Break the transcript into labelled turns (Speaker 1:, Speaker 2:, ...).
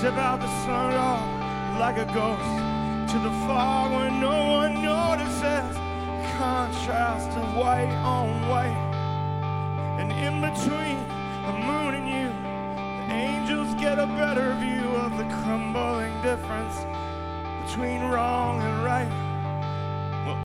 Speaker 1: Step out the sun off like a ghost to the fog where no one notices. Contrast of white on white, and in between the moon and you, the angels get a better view of the crumbling difference between wrong and right.